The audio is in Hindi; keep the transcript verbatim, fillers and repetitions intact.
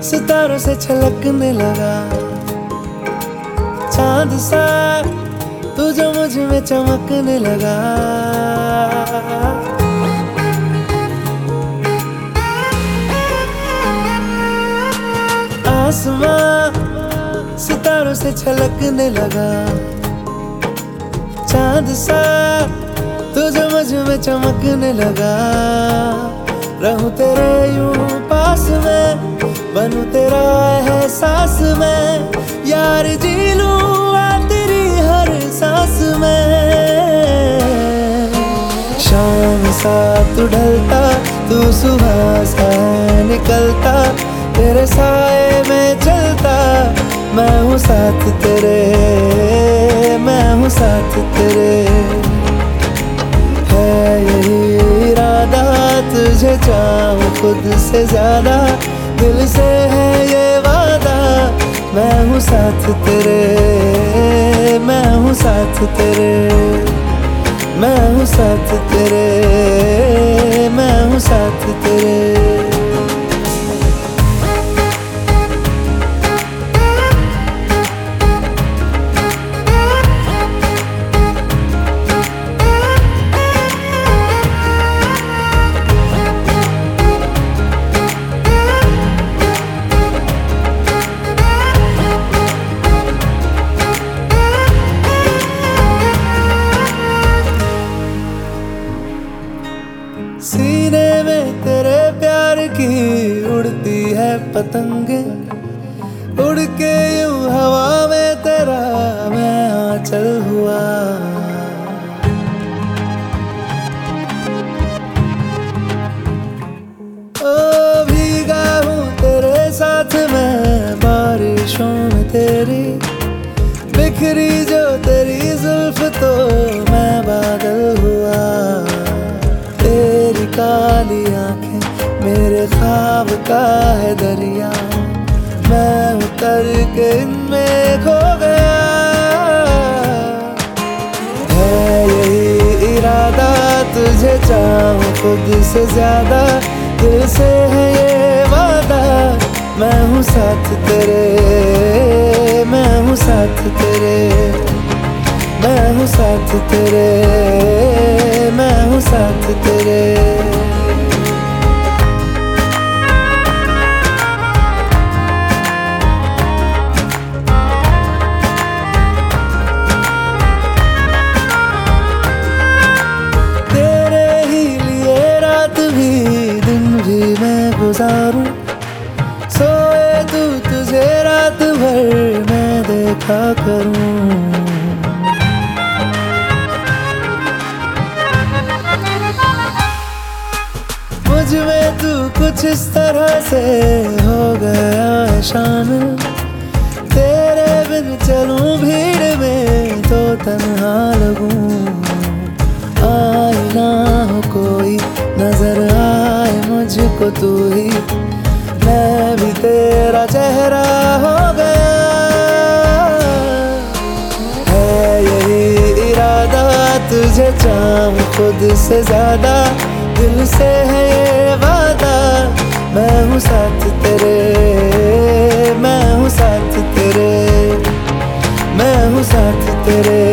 सितारों से छलकने लगा चांद सा, तू जो मुझ में चमकने लगा। आसमां सितारों से छलकने लगा चांद सा, तू जो मुझ में चमकने लगा। रहूं तेरे यूं पास में, बनूं तेरा एहसास में, यार जी लूं आ तेरी हर सांस में। शाम सा तू ढलता, तू सुबह सा निकलता, तेरे साए में चलता, मैं हूँ साथ तेरे, मैं हूँ साथ तेरे। है यही इरादा, तुझे चाहूं खुद से ज्यादा, दिल से है ये वादा, मैं हूँ साथ तेरे, मैं हूँ साथ तेरे, मैं हूँ साथ तेरे, मैं हूँ साथ तेरे। सीने में तेरे प्यार की उड़ती है पतंगे, उड़ के यूं हवा में तेरा मैं आंचल हुआ। ओ भीगा हूँ तेरे साथ मैं बारिशों में तेरी, बिखरी जो तेरी जुल्फ तो मैं बादल हुआ। तेरी काली आंखें मेरे ख्वाब का है दरिया, मैं उतर के इनमें खो गया। है यही इरादा, तुझे चाहूं खुद से ज्यादा, दिल से है ये वादा, मैं हूँ साथ तेरे, मैं हूँ साथ तेरे, मैं हूँ साथ तेरे, मैं हूँ साथ तेरे। तेरे ही लिए रात भी दिन भी मैं गुजारूं, सोए तू तुझे रात भर मैं देखा करूं। मुझ में तू कुछ इस तरह से हो गया है शामिल, तेरे बिन चलूं भीड़ में तो तन्हा लगूं। आए ना हो कोई, नजर आए मुझको तू ही, मैं भी तेरा चेहरा हो गया। है यही इरादा, तुझे चाहूं खुद से ज्यादा, दिल से है ये वादा, मैं हूँ साथ तेरे, मैं हूँ साथ तेरे, मैं हूँ साथ तेरे।